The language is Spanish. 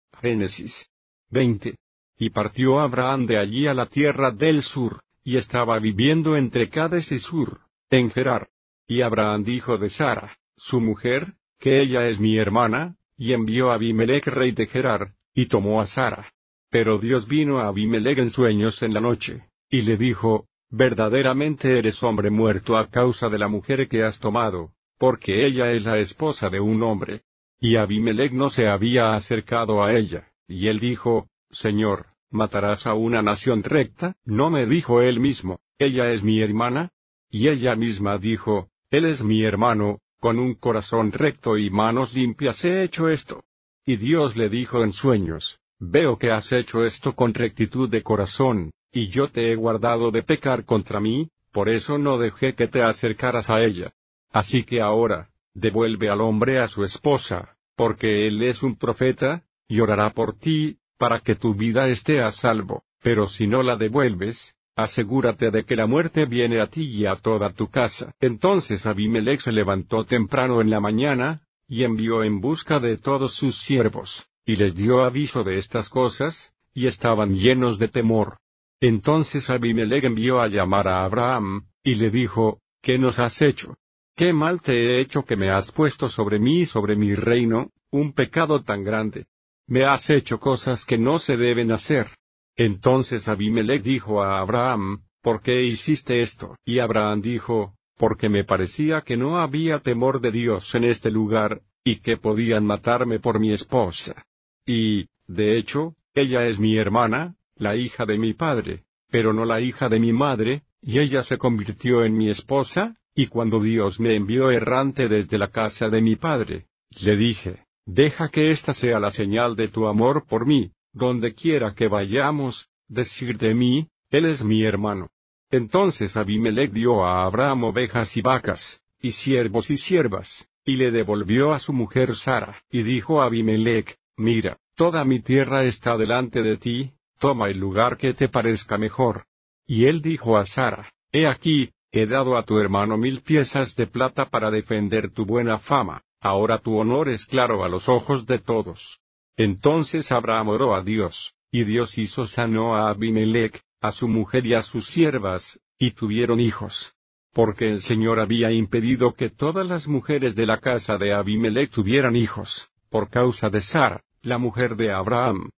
Génesis 20. Y partió Abraham de allí a la tierra del sur, y estaba viviendo entre Cades y Sur, en Gerar. Y Abraham dijo de Sara, su mujer, que ella es mi hermana, y envió a Abimelech rey de Gerar, y tomó a Sara. Pero Dios vino a Abimelech en sueños en la noche, y le dijo, verdaderamente eres hombre muerto a causa de la mujer que has tomado, porque ella es la esposa de un hombre. Y Abimelech no se había acercado a ella, y él dijo, Señor, ¿matarás a una nación recta? ¿No me dijo él mismo, ella es mi hermana? Y ella misma dijo, él es mi hermano, con un corazón recto y manos limpias he hecho esto. Y Dios le dijo en sueños, veo que has hecho esto con rectitud de corazón, y yo te he guardado de pecar contra mí, por eso no dejé que te acercaras a ella. Así que ahora, devuelve al hombre a su esposa, porque él es un profeta, y orará por ti, para que tu vida esté a salvo, pero si no la devuelves, asegúrate de que la muerte viene a ti y a toda tu casa. Entonces Abimelech se levantó temprano en la mañana, y envió en busca de todos sus siervos, y les dio aviso de estas cosas, y estaban llenos de temor. Entonces Abimelech envió a llamar a Abraham, y le dijo, ¿qué nos has hecho? ¿Qué mal te he hecho que me has puesto sobre mí y sobre mi reino, un pecado tan grande? Me has hecho cosas que no se deben hacer. Entonces Abimelech dijo a Abraham, ¿por qué hiciste esto? Y Abraham dijo, porque me parecía que no había temor de Dios en este lugar, y que podían matarme por mi esposa. Y, de hecho, ella es mi hermana, la hija de mi padre, pero no la hija de mi madre, y ella se convirtió en mi esposa, y cuando Dios me envió errante desde la casa de mi padre, le dije, deja que esta sea la señal de tu amor por mí, donde quiera que vayamos, decir de mí, él es mi hermano. Entonces Abimelech dio a Abraham ovejas y vacas, y siervos y siervas, y le devolvió a su mujer Sara, y dijo a Abimelech, mira, toda mi tierra está delante de ti, toma el lugar que te parezca mejor. Y él dijo a Sara, he aquí, he dado a tu hermano 1000 piezas de plata para defender tu buena fama, ahora tu honor es claro a los ojos de todos. Entonces Abraham oró a Dios, y Dios hizo sano a Abimelech, a su mujer y a sus siervas, y tuvieron hijos. Porque el Señor había impedido que todas las mujeres de la casa de Abimelech tuvieran hijos, por causa de Sara, la mujer de Abraham.